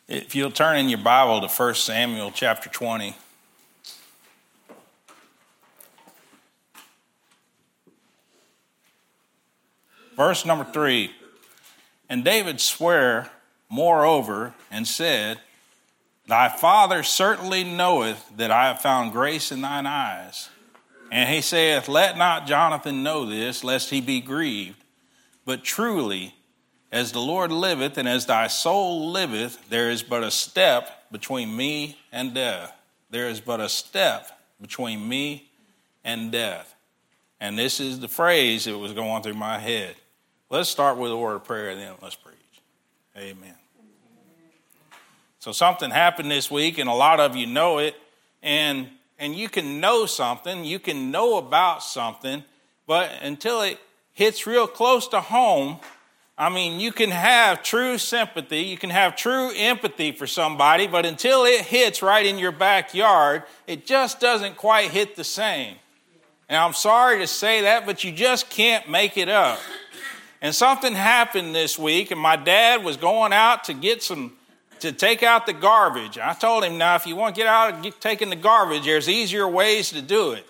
If you'll turn in your Bible to 1 Samuel chapter 20. Verse number 3. And David sware moreover and said, Thy father certainly knoweth that I have found grace in thine eyes. And he saith, Let not Jonathan know this, lest he be grieved. But truly, as the Lord liveth, and as thy soul liveth, there is but a step between me and death. There is but a step between me and death. And this is the phrase that was going through my head. Let's start with a word of prayer, and then let's preach. Amen. So something happened this week, and a lot of you know it. And you can know something, you can know about something, but until it hits real close to home, you can have true sympathy, you can have true empathy for somebody, but until it hits right in your backyard, it just doesn't quite hit the same. And I'm sorry to say that, but you just can't make it up. And something happened this week, and my dad was going out to take out the garbage. I told him, now, if you want to get out and taking the garbage, there's easier ways to do it.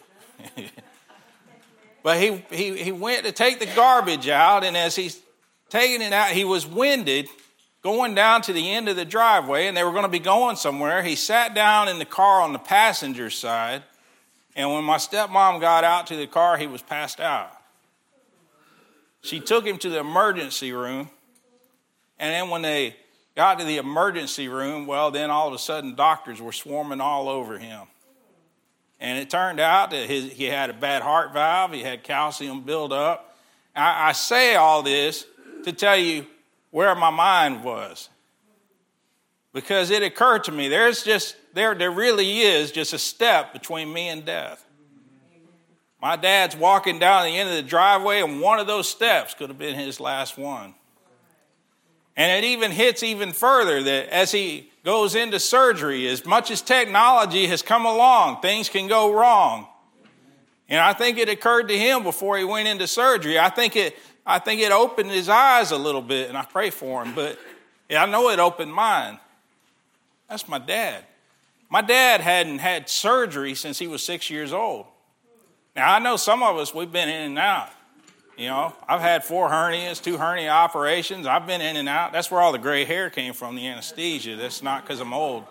But he went to take the garbage out, and as he's taking it out, he was winded going down to the end of the driveway, and they were going to be going somewhere. He sat down in the car on the passenger side, and when my stepmom got out to the car, he was passed out. She took him to the emergency room, and then when they got to the emergency room, well, then all of a sudden doctors were swarming all over him. And it turned out that he had a bad heart valve, he had calcium buildup. I say all this to tell you where my mind was. Because it occurred to me, there really is just a step between me and death. My dad's walking down the end of the driveway, and one of those steps could have been his last one. And it even hits even further that as he goes into surgery, as much as technology has come along, things can go wrong. And I think it occurred to him before he went into surgery. I think it opened his eyes a little bit, and I pray for him, but I know it opened mine. That's my dad. My dad hadn't had surgery since he was 6 years old. Now, I know some of us, we've been in and out. I've had 4 hernias, 2 hernia operations. I've been in and out. That's where all the gray hair came from, the anesthesia. That's not because I'm old.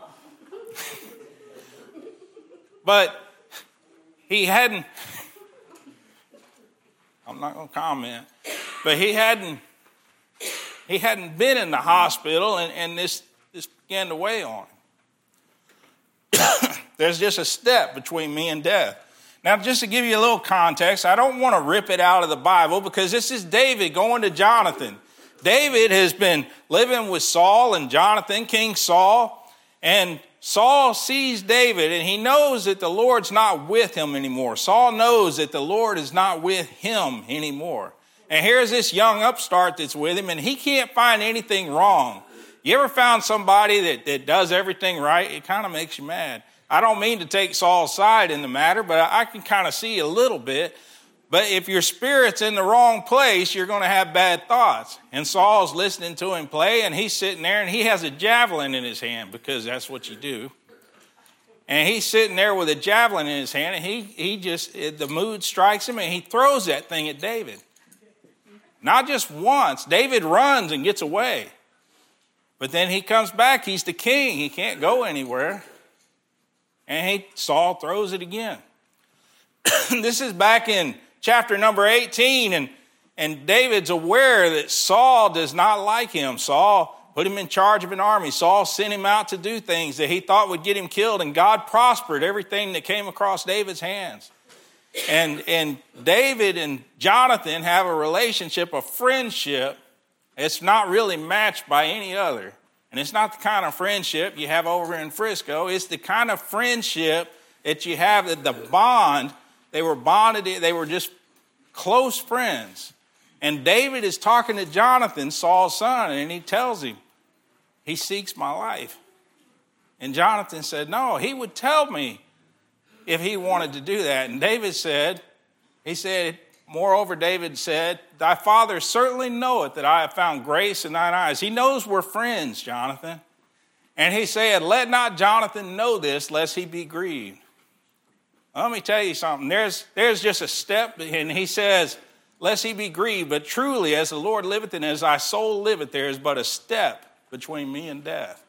But he hadn't, I'm not going to comment, but he hadn't been in the hospital, and this began to weigh on him. There's just a step between me and death. Now, just to give you a little context, I don't want to rip it out of the Bible because this is David going to Jonathan. David has been living with Saul and Jonathan, King Saul, and Saul sees David and he knows that the Lord's not with him anymore. Saul knows that the Lord is not with him anymore. And here's this young upstart that's with him, and he can't find anything wrong. You ever found somebody that does everything right? It kind of makes you mad. I don't mean to take Saul's side in the matter, but I can kind of see a little bit. But if your spirit's in the wrong place, you're going to have bad thoughts. And Saul's listening to him play, and he's sitting there, and he has a javelin in his hand, because that's what you do. And he's sitting there with a javelin in his hand, and the mood strikes him, and he throws that thing at David. Not just once. David runs and gets away. But then he comes back. He's the king. He can't go anywhere. And Saul throws it again. This is back in chapter number 18, and David's aware that Saul does not like him. Saul put him in charge of an army. Saul sent him out to do things that he thought would get him killed, and God prospered everything that came across David's hands. And David and Jonathan have a relationship, a friendship. It's not really matched by any other. And it's not the kind of friendship you have over in Frisco. It's the kind of friendship that you have, that the bond, they were bonded, they were just close friends. And David is talking to Jonathan, Saul's son, and he tells him, he seeks my life. And Jonathan said, no, he would tell me if he wanted to do that. And David said, moreover, David said, thy father certainly knoweth that I have found grace in thine eyes. He knows we're friends, Jonathan. And he said, let not Jonathan know this, lest he be grieved. Let me tell you something. There's just a step, and he says, lest he be grieved. But truly, as the Lord liveth and as thy soul liveth, there is but a step between me and death.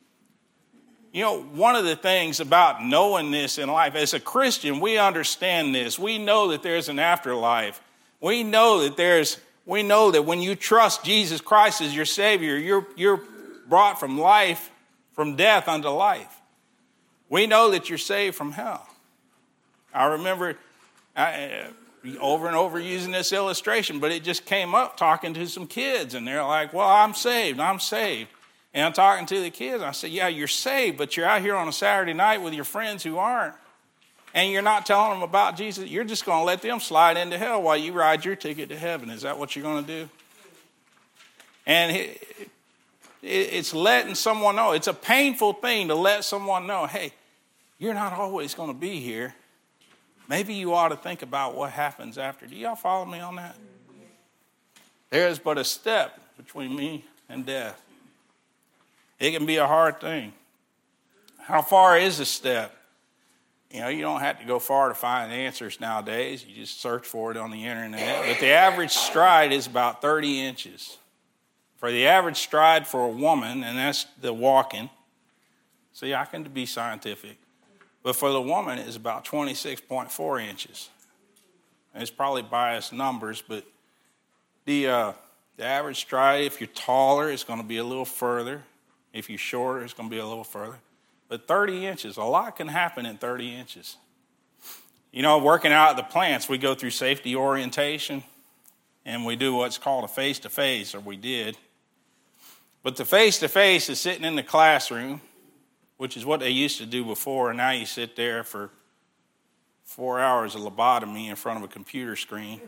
You know, one of the things about knowing this in life, as a Christian, we understand this. We know that there's an afterlife. We know that when you trust Jesus Christ as your Savior, you're brought from life, from death unto life. We know that you're saved from hell. I remember over and over using this illustration, but it just came up talking to some kids, and they're like, well, I'm saved. And I'm talking to the kids. I said, yeah, you're saved, but you're out here on a Saturday night with your friends who aren't. And you're not telling them about Jesus. You're just going to let them slide into hell while you ride your ticket to heaven. Is that what you're going to do? And it's letting someone know. It's a painful thing to let someone know, hey, you're not always going to be here. Maybe you ought to think about what happens after. Do y'all follow me on that? There is but a step between me and death. It can be a hard thing. How far is a step? You know, you don't have to go far to find answers nowadays. You just search for it on the internet. But the average stride is about 30 inches. For the average stride for a woman, and that's the walking. See, I can be scientific. But for the woman, it's about 26.4 inches. And it's probably biased numbers, but the average stride, if you're taller, it's going to be a little further. If you're shorter, it's going to be a little further. But 30 inches, a lot can happen in 30 inches. You know, working out at the plants, we go through safety orientation, and we do what's called a face-to-face, or we did. But the face-to-face is sitting in the classroom, which is what they used to do before, and now you sit there for 4 hours of lobotomy in front of a computer screen.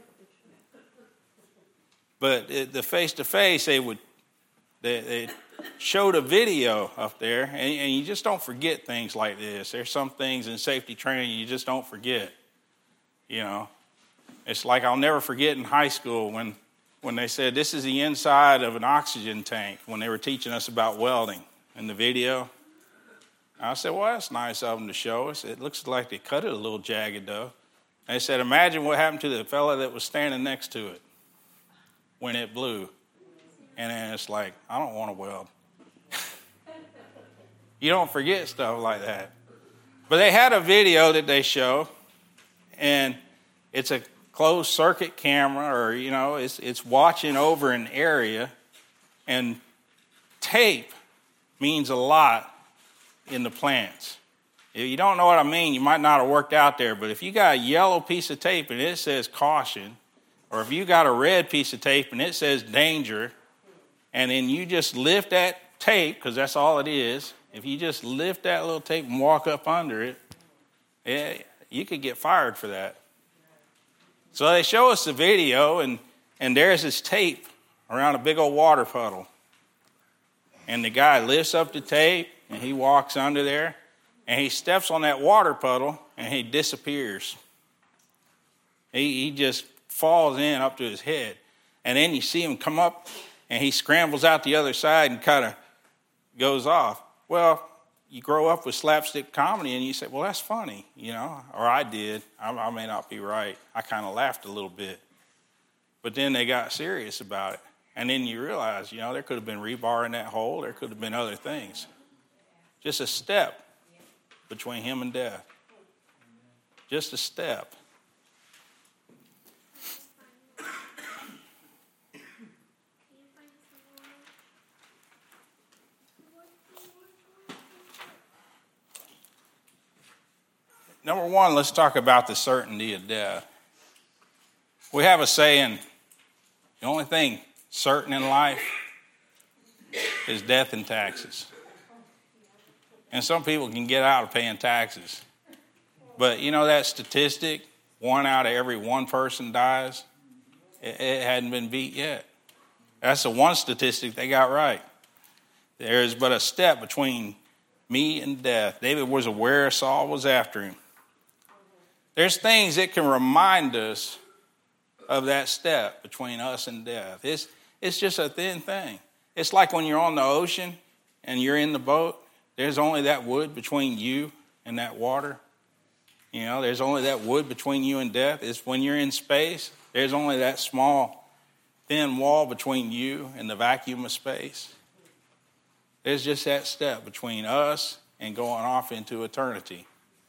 But the face-to-face, they showed a video up there, and you just don't forget things like this. There's some things in safety training you just don't forget. You know, it's like I'll never forget in high school when they said this is the inside of an oxygen tank when they were teaching us about welding in the video. I said, well, that's nice of them to show us. It looks like they cut it a little jagged, though. And they said, imagine what happened to the fella that was standing next to it when it blew. And then it's like, I don't want to weld. You don't forget stuff like that. But they had a video that they show, and it's a closed circuit camera, or, you know, it's watching over an area, and tape means a lot in the plants. If you don't know what I mean, you might not have worked out there, but if you got a yellow piece of tape and it says caution, or if you got a red piece of tape and it says danger, and then you just lift that tape, because that's all it is, if you just lift that little tape and walk up under it, you could get fired for that. So they show us the video, and there's this tape around a big old water puddle. And the guy lifts up the tape, and he walks under there, and he steps on that water puddle, and he disappears. He just falls in up to his head. And then you see him come up, and he scrambles out the other side and kind of goes off. Well, you grow up with slapstick comedy, and you say, well, that's funny, you know, or I did. I may not be right. I kind of laughed a little bit. But then they got serious about it. And then you realize, you know, there could have been rebar in that hole. There could have been other things. Just a step between him and death. Just a step. Number one, let's talk about the certainty of death. We have a saying, the only thing certain in life is death and taxes. And some people can get out of paying taxes. But you know that statistic, 1 out of every 1 person dies? It hadn't been beat yet. That's the one statistic they got right. There is but a step between me and death. David was aware Saul was after him. There's things that can remind us of that step between us and death. It's just a thin thing. It's like when you're on the ocean and you're in the boat, there's only that wood between you and that water. You know, there's only that wood between you and death. It's when you're in space, there's only that small, thin wall between you and the vacuum of space. There's just that step between us and going off into eternity.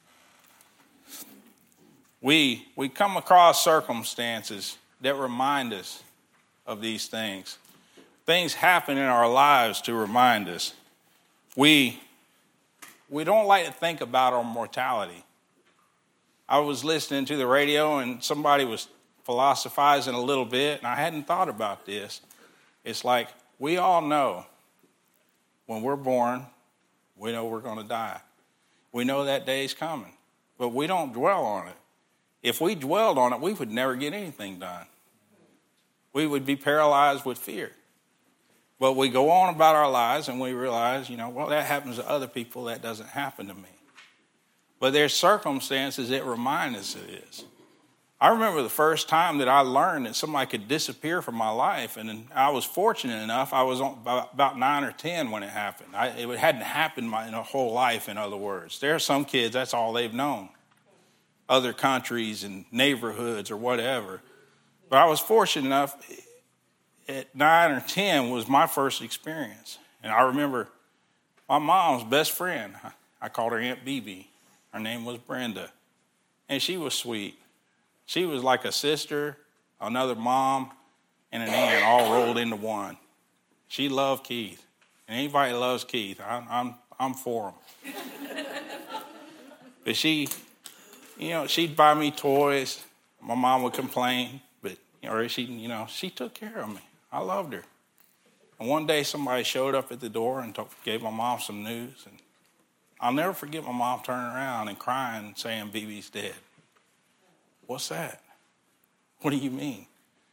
We come across circumstances that remind us of these things. Things happen in our lives to remind us. We don't like to think about our mortality. I was listening to the radio and somebody was philosophizing a little bit, and I hadn't thought about this. It's like we all know when we're born, we know we're going to die. We know that day's coming, but we don't dwell on it. If we dwelled on it, we would never get anything done. We would be paralyzed with fear. But we go on about our lives and we realize, well, that happens to other people. That doesn't happen to me. But there's circumstances that remind us of this. I remember the first time that I learned that somebody could disappear from my life, and I was fortunate enough. I was about 9 or 10 when it happened. It hadn't happened my whole life, in other words. There are some kids, that's all they've known. Other countries and neighborhoods or whatever. But I was fortunate enough, at 9 or 10 was my first experience. And I remember my mom's best friend. I called her Aunt BB. Her name was Brenda. And she was sweet. She was like a sister, another mom, and an aunt all rolled into one. She loved Keith. And anybody that loves Keith, I'm for him. But she'd buy me toys. My mom would complain, but she took care of me. I loved her. And one day somebody showed up at the door and gave my mom some news. And I'll never forget my mom turning around and crying and saying, BB's dead. What's that? What do you mean?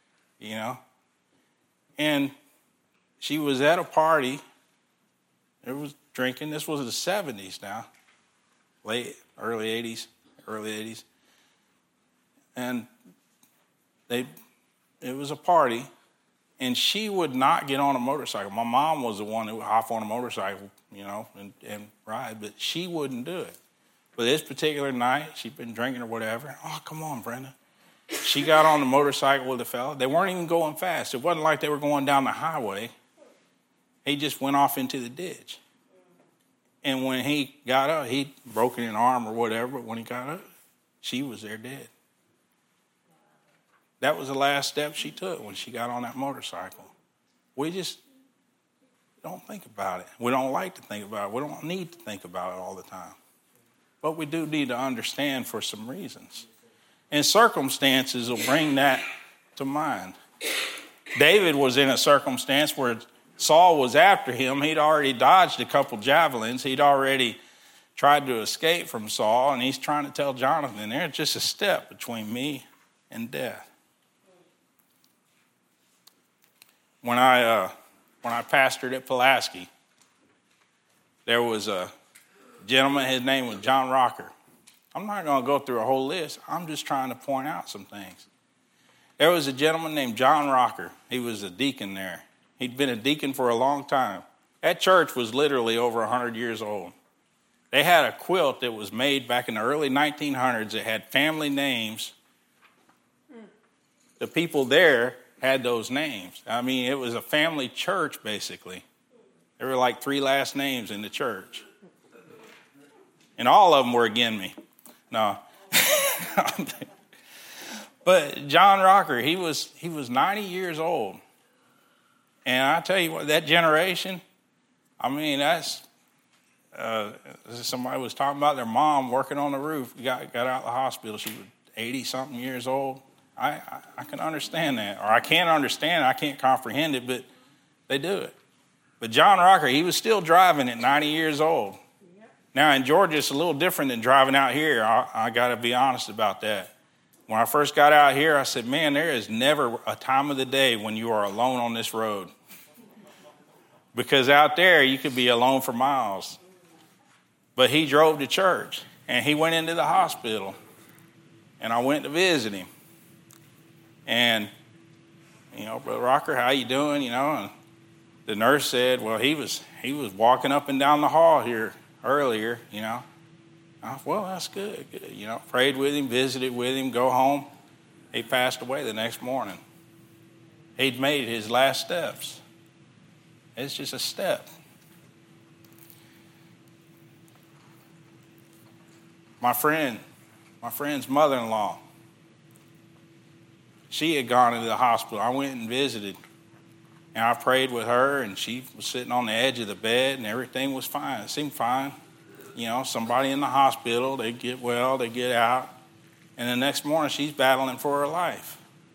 And she was at a party. There was drinking. This was the 70s now. Early 80s. And it was a party. And she would not get on a motorcycle. My mom was the one who would hop on a motorcycle, and ride, but she wouldn't do it. But this particular night, she'd been drinking or whatever. Oh, come on, Brenda. She got on the motorcycle with a fella. They weren't even going fast. It wasn't like they were going down the highway. He just went off into the ditch. And when he got up, he'd broken an arm or whatever, but when he got up, she was there dead. That was the last step she took when she got on that motorcycle. We just don't think about it. We don't like to think about it. We don't need to think about it all the time. But we do need to understand for some reasons. And circumstances will bring that to mind. David was in a circumstance where Saul was after him. He'd already dodged a couple javelins. He'd already tried to escape from Saul, and he's trying to tell Jonathan, there's just a step between me and death. When I pastored at Pulaski, there was a gentleman, his name was John Rocker. I'm not going to go through a whole list. I'm just trying to point out some things. There was a gentleman named John Rocker. He was a deacon there. He'd been a deacon for a long time. That church was literally over 100 years old. They had a quilt that was made back in the early 1900s that had family names. The people there had those names. I mean, it was a family church, basically. There were like 3 last names in the church. And all of them were again me. No. But John Rocker, he was 90 years old. And I tell you what, that generation, I mean, that's, somebody was talking about their mom working on the roof, got out of the hospital. She was 80-something years old. I can understand that. Or I can't understand it. I can't comprehend it, but they do it. But John Rocker, he was still driving at 90 years old. Now, in Georgia, it's a little different than driving out here. I got to be honest about that. When I first got out here, I said, man, there is never a time of the day when you are alone on this road. Because out there, you could be alone for miles. But he drove to church, and he went into the hospital, and I went to visit him. And, Brother Rocker, how you doing? And the nurse said, well, he was walking up and down the hall here earlier, well, that's good. Prayed with him, visited with him, go home. He passed away the next morning. He'd made his last steps. It's just a step. My friend's mother-in-law, she had gone into the hospital. I went and visited, and I prayed with her, and she was sitting on the edge of the bed, and everything was fine. It seemed fine. Somebody in the hospital, they get well, they get out, and the next morning she's battling for her life,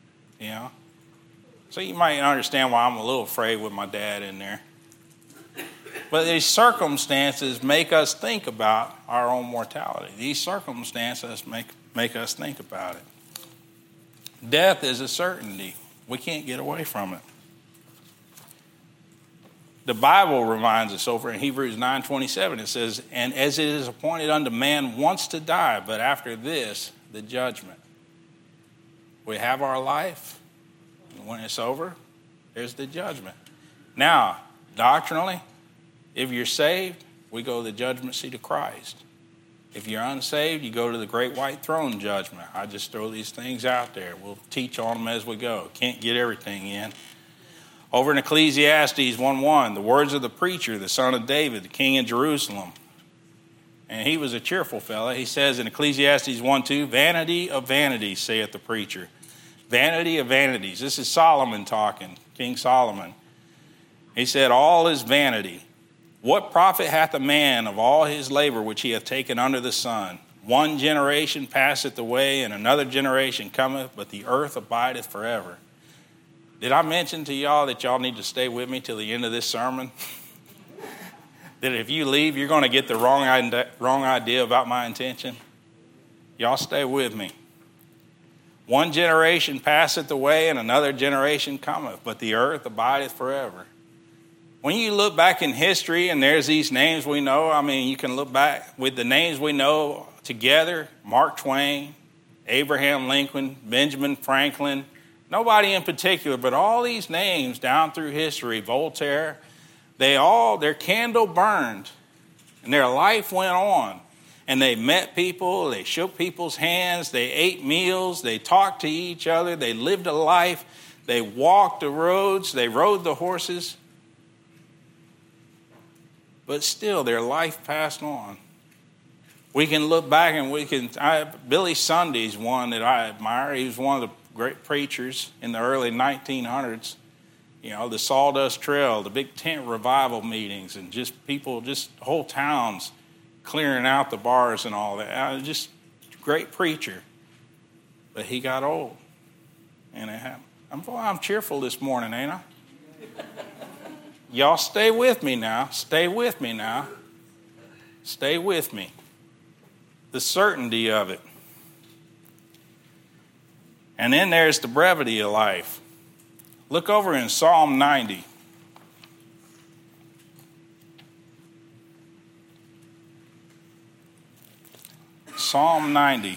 So you might understand why I'm a little afraid with my dad in there. But these circumstances make us think about our own mortality. These circumstances make us think about it. Death is a certainty. We can't get away from it. The Bible reminds us over in Hebrews 9:27, it says, and as it is appointed unto man once to die, but after this, the judgment. We have our life, and when it's over, there's the judgment. Now, doctrinally, if you're saved, we go to the judgment seat of Christ. If you're unsaved, you go to the great white throne judgment. I just throw these things out there. We'll teach on them as we go. Can't get everything in. Over in Ecclesiastes 1:1, the words of the preacher, the son of David, the king of Jerusalem. And he was a cheerful fellow. He says in Ecclesiastes 1:2, vanity of vanities, saith the preacher. Vanity of vanities. This is Solomon talking, King Solomon. He said, all is vanity. What profit hath a man of all his labor which he hath taken under the sun? One generation passeth away, and another generation cometh, but the earth abideth forever. Did I mention to y'all that y'all need to stay with me till the end of this sermon? That if you leave, you're going to get the wrong idea about my intention? Y'all stay with me. One generation passeth away, and another generation cometh, but the earth abideth forever. When you look back in history, and there's these names we know, you can look back with the names we know together, Mark Twain, Abraham Lincoln, Benjamin Franklin, nobody in particular, but all these names down through history, Voltaire, their candle burned, and their life went on. And they met people, they shook people's hands, they ate meals, they talked to each other, they lived a life, they walked the roads, they rode the horses. But still, their life passed on. We can look back and Billy Sunday's one that I admire. He was one of the great preachers in the early 1900s. The Sawdust Trail, the big tent revival meetings, and just people, just whole towns clearing out the bars and all that. Just great preacher. But he got old. And it happened. I'm cheerful this morning, ain't I? Y'all stay with me now. Stay with me now. Stay with me. The certainty of it. And then there's the brevity of life. Look over in Psalm 90. Psalm 90.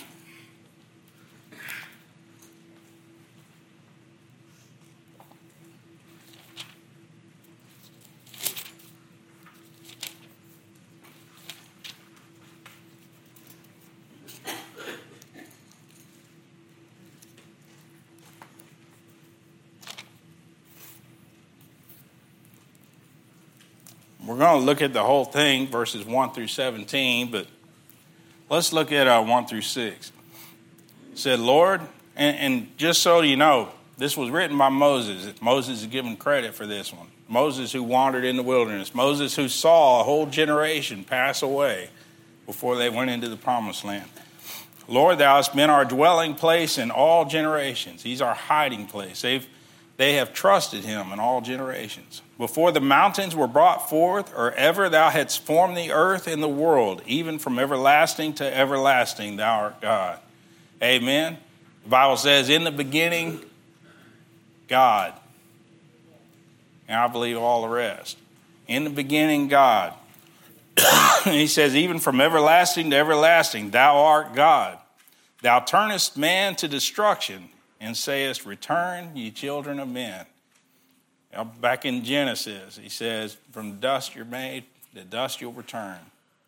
We're going to look at the whole thing, verses 1 through 17, but let's look at 1 through 6. It said, Lord, and just so you know, this was written by Moses. Moses is given credit for this one. Moses who wandered in the wilderness. Moses who saw a whole generation pass away before they went into the promised land. Lord, thou hast been our dwelling place in all generations. He's our hiding place. They have trusted him in all generations. Before the mountains were brought forth, or ever thou hadst formed the earth and the world, even from everlasting to everlasting, thou art God. Amen. The Bible says, in the beginning, God. And I believe all the rest. In the beginning, God. And he says, even from everlasting to everlasting, thou art God. Thou turnest man to destruction, and sayest, return, ye children of men. Back in Genesis, he says, from the dust you're made, the dust you'll return.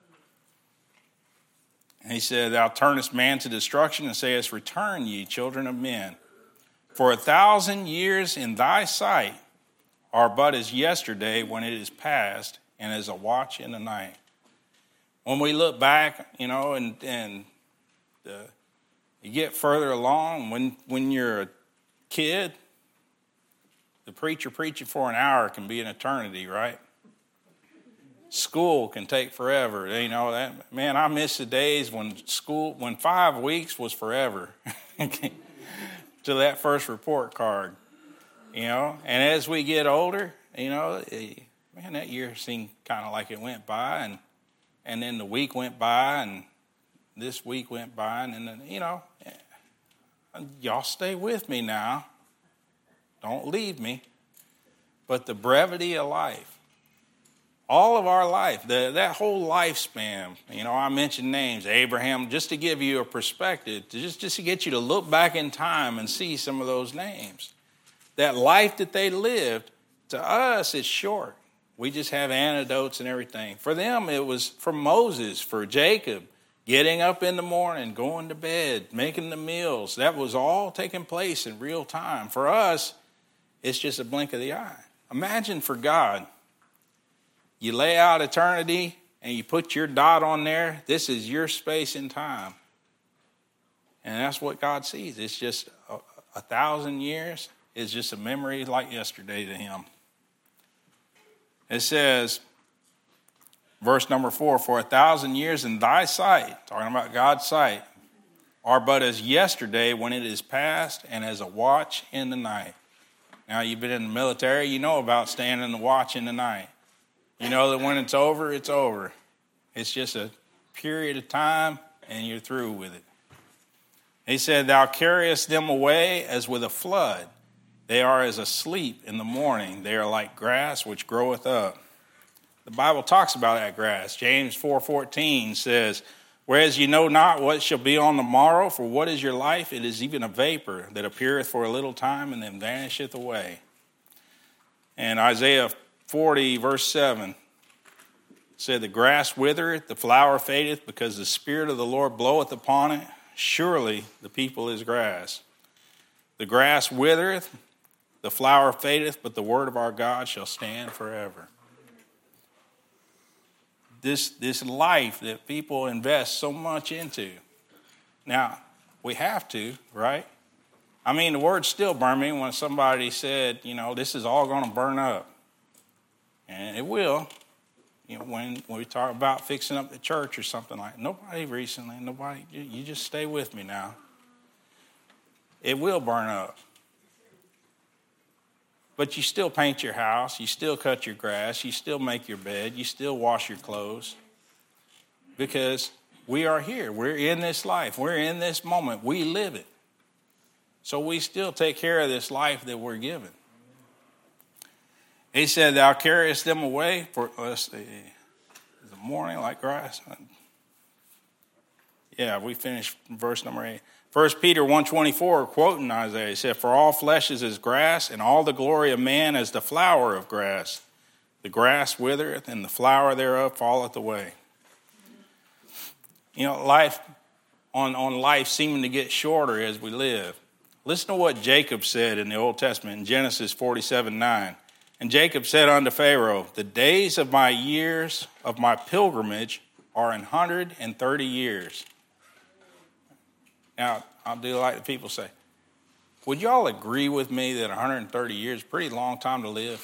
And he said, thou turnest man to destruction and sayest, return ye, children of men. For 1,000 years in thy sight are but as yesterday when it is past, and as a watch in the night. When we look back, and you get further along, when you're a kid, the preacher preaching for an hour can be an eternity, right? School can take forever. I miss the days when 5 weeks was forever. To that first report card, And as we get older, that year seemed kind of like it went by, and then the week went by, and this week went by, and then, y'all stay with me now. Don't leave me. But the brevity of life, all of our life, that whole lifespan, I mentioned names, Abraham, just to give you a perspective, just to get you to look back in time and see some of those names. That life that they lived, to us, it's short. We just have anecdotes and everything. For them, it was for Moses, for Jacob, getting up in the morning, going to bed, making the meals. That was all taking place in real time. For us, it's just a blink of the eye. Imagine for God, you lay out eternity and you put your dot on there. This is your space and time. And that's what God sees. It's just 1,000 years is just a memory like yesterday to him. It says, verse number 4, for 1,000 years in thy sight, talking about God's sight, are but as yesterday when it is past, and as a watch in the night. Now, you've been in the military, you know about standing the watch in the night. You know that when it's over, it's over. It's just a period of time, and you're through with it. He said, thou carriest them away as with a flood. They are as asleep in the morning. They are like grass which groweth up. The Bible talks about that grass. James 4:14 says, whereas you know not what shall be on the morrow, for what is your life? It is even a vapor that appeareth for a little time and then vanisheth away. And Isaiah 40, verse 7 said, the grass withereth, the flower fadeth, because the Spirit of the Lord bloweth upon it. Surely the people is grass. The grass withereth, the flower fadeth, but the word of our God shall stand forever. This life that people invest so much into. Now, we have to, right? I mean, the word still burned me when somebody said, this is all going to burn up. And it will. When we talk about fixing up the church or something like that. Nobody, you just stay with me now. It will burn up. But you still paint your house, you still cut your grass, you still make your bed, you still wash your clothes. Because we are here. We're in this life. We're in this moment. We live it. So we still take care of this life that we're given. He said, thou carriest them away for, let's see, is the morning like grass? Yeah, we finished verse number 8. 1 Peter 1:24, quoting Isaiah, said, for all flesh is as grass, and all the glory of man as the flower of grass. The grass withereth, and the flower thereof falleth away. Life on life seeming to get shorter as we live. Listen to what Jacob said in the Old Testament in Genesis 47:9. And Jacob said unto Pharaoh, the days of my years of my pilgrimage are 130 years. Now, I'll do like the people say. Would y'all agree with me that 130 years is a pretty long time to live?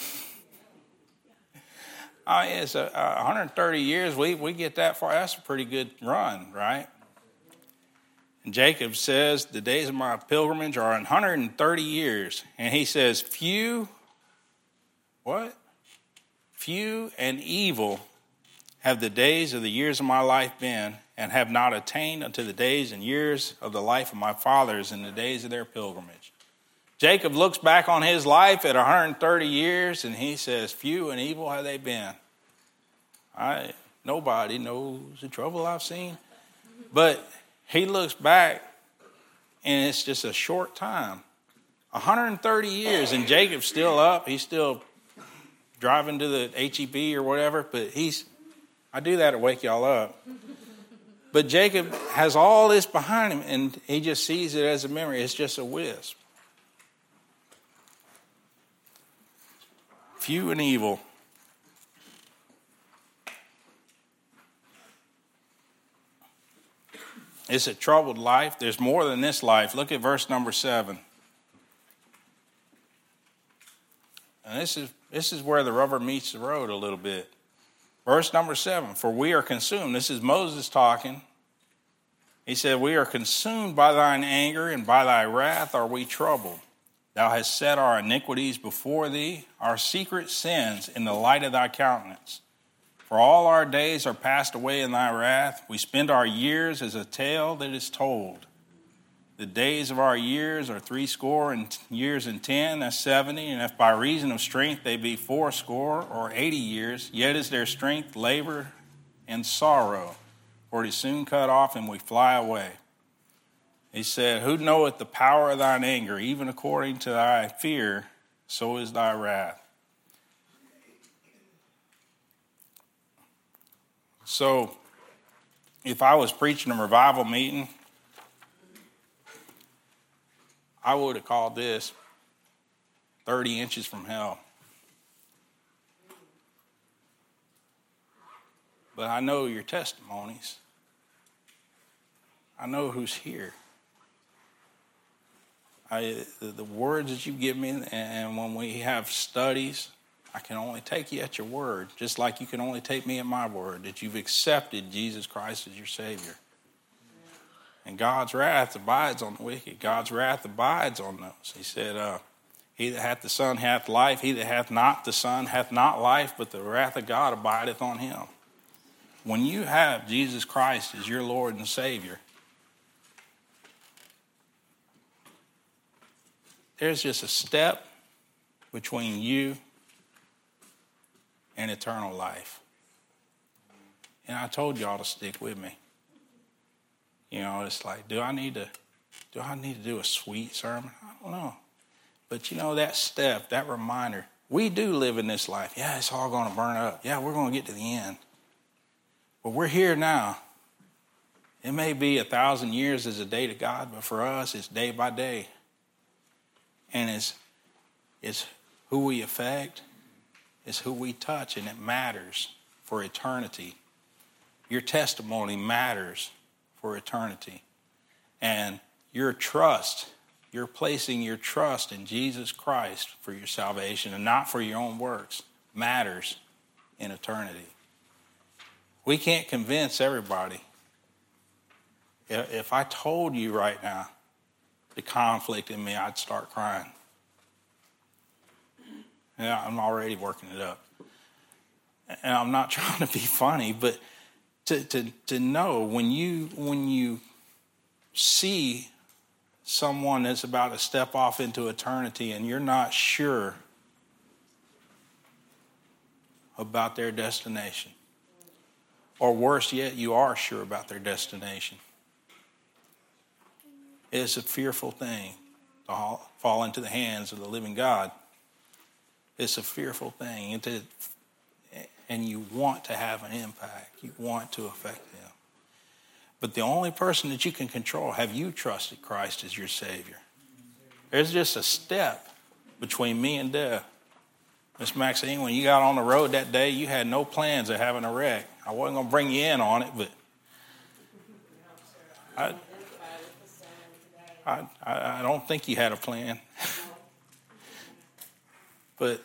It's 130 years, we get that far. That's a pretty good run, right? And Jacob says, the days of my pilgrimage are 130 years. And he says, few and evil have the days of the years of my life been, and have not attained unto the days and years of the life of my fathers in the days of their pilgrimage. Jacob looks back on his life at 130 years, and he says, few and evil have they been. Nobody knows the trouble I've seen. But he looks back, and it's just a short time. 130 years, and Jacob's still up. He's still driving to the HEB or whatever, but I do that to wake y'all up. But Jacob has all this behind him, and he just sees it as a memory. It's just a wisp. Few and evil. It's a troubled life. There's more than this life. Look at verse number 7. And this is where the rubber meets the road a little bit. Verse number 7, for we are consumed. This is Moses talking. He said, we are consumed by thine anger, and by thy wrath are we troubled. Thou hast set our iniquities before thee, our secret sins in the light of thy countenance. For all our days are passed away in thy wrath. We spend our years as a tale that is told. The days of our years are 80 years and 10, that's 70. And if by reason of strength they be 80 or 80 years, yet is their strength labor and sorrow. For it is soon cut off and we fly away. He said, who knoweth the power of thine anger? Even according to thy fear, so is thy wrath. So, if I was preaching a revival meeting, I would have called this 30 inches from hell. But I know your testimonies. I know who's here. The words that you give me, and when we have studies, I can only take you at your word, just like you can only take me at my word, that you've accepted Jesus Christ as your Savior. And God's wrath abides on the wicked. God's wrath abides on those. He said, he that hath the Son hath life. He that hath not the Son hath not life, but the wrath of God abideth on him. When you have Jesus Christ as your Lord and Savior, there's just a step between you and eternal life. And I told y'all to stick with me. You know, it's like, do I need to do a sweet sermon? I don't know. But you know, that step, that reminder, we do live in this life. Yeah, it's all going to burn up. Yeah, we're going to get to the end. But we're here now. It may be 1,000 years as a day to God, but for us, it's day by day. And it's who we affect, it's who we touch, and it matters for eternity. Your testimony matters for eternity. And your trust, you're placing your trust in Jesus Christ for your salvation and not for your own works, matters in eternity. We can't convince everybody. If I told you right now the conflict in me, I'd start crying. Yeah, I'm already working it up. And I'm not trying to be funny, but to know when you see someone that's about to step off into eternity and you're not sure about their destination, or worse yet, you are sure about their destination, it's a fearful thing to fall into the hands of the living God. It's a fearful thing. And you want to have an impact. You want to affect them. But the only person that you can control, have you trusted Christ as your Savior? There's just a step between me and death. Miss Maxine, when you got on the road that day, you had no plans of having a wreck. I wasn't going to bring you in on it, but I don't think you had a plan. But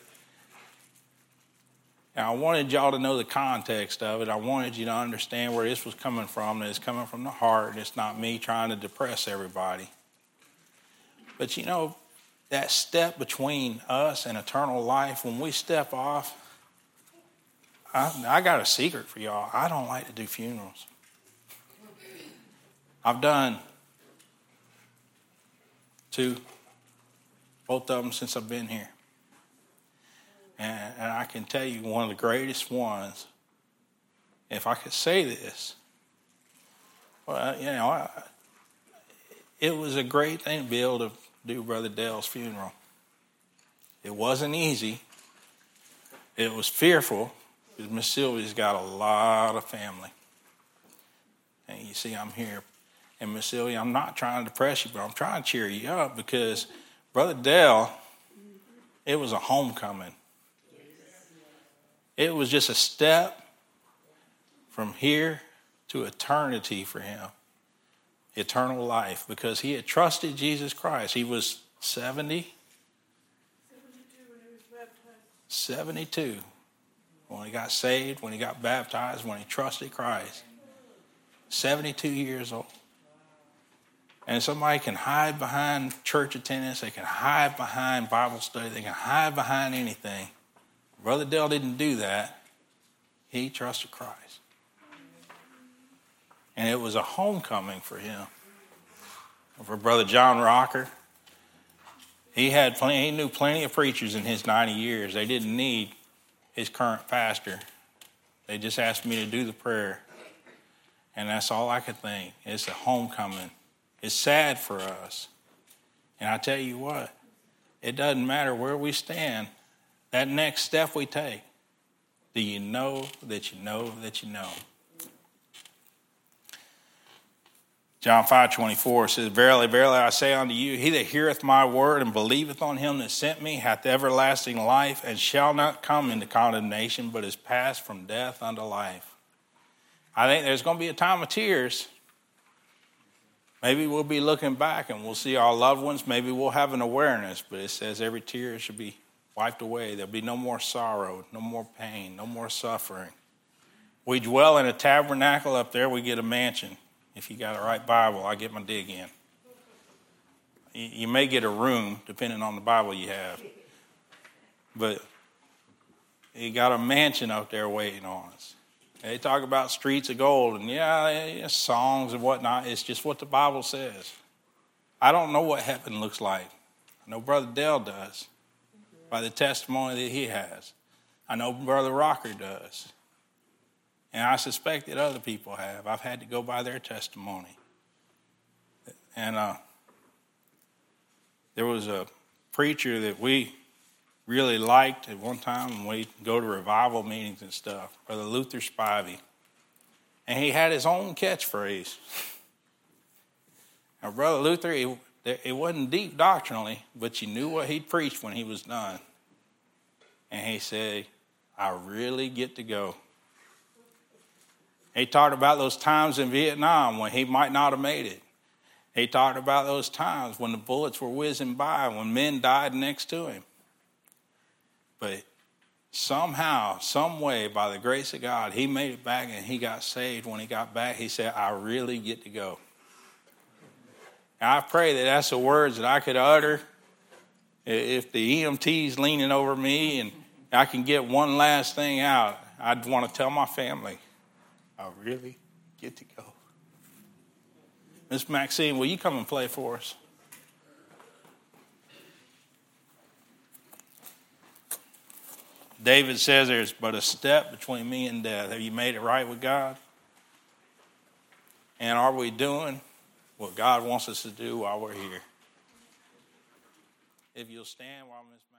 I wanted y'all to know the context of it. I wanted you to understand where this was coming from, that it's coming from the heart. It's not me trying to depress everybody. But you know, that step between us and eternal life, when we step off, I got a secret for y'all. I don't like to do funerals. I've done 2, both of them since I've been here. And I can tell you one of the greatest ones, if I could say this, well, you know, it was a great thing to be able to do Brother Dale's funeral. It wasn't easy. It was fearful because Miss Sylvia's got a lot of family. And you see, I'm here. And Miss Sylvia, I'm not trying to depress you, but I'm trying to cheer you up because Brother Dale, it was a homecoming. It was just a step from here to eternity for him. Eternal life, because he had trusted Jesus Christ. He was 70. 72 when he got saved, when he got baptized, when he trusted Christ. 72 years old. And somebody can hide behind church attendance, they can hide behind Bible study, they can hide behind anything. Brother Dale didn't do that. He trusted Christ. And it was a homecoming for him. For Brother John Rocker, he knew plenty of preachers in his 90 years. They didn't need his current pastor. They just asked me to do the prayer. And that's all I could think. It's a homecoming. It's sad for us. And I tell you what, it doesn't matter where we stand. That next step we take, do you know that you know that you know? John 5:24 says, Verily, verily, I say unto you, he that heareth my word and believeth on him that sent me hath everlasting life, and shall not come into condemnation, but is passed from death unto life. I think there's going to be a time of tears. Maybe we'll be looking back and we'll see our loved ones. Maybe we'll have an awareness, but it says every tear should be wiped away. There'll be no more sorrow, no more pain, no more suffering. We dwell in a tabernacle up there, we get a mansion. If you got a right Bible, I get my dig in. You may get a room, depending on the Bible you have. But you got a mansion out there waiting on us. They talk about streets of gold, and songs and whatnot. It's just what the Bible says. I don't know what heaven looks like. I know Brother Dale does, by the testimony that he has. I know Brother Rocker does. And I suspect that other people have. I've had to go by their testimony. And there was a preacher that we really liked at one time when we go to revival meetings and stuff, Brother Luther Spivey. And he had his own catchphrase. Now, Brother Luther, it wasn't deep doctrinally, but you knew what he'd preached when he was done. And he said, I really get to go. He talked about those times in Vietnam when he might not have made it. He talked about those times when the bullets were whizzing by, when men died next to him. But somehow, some way, by the grace of God, he made it back and he got saved. When he got back, he said, I really get to go. And I pray that that's the words that I could utter if the EMT's leaning over me and I can get one last thing out. I'd want to tell my family, I really get to go. Miss Maxine, will you come and play for us? David says there's but a step between me and death. Have you made it right with God? And are we doing what God wants us to do while we're here? If you'll stand while Miss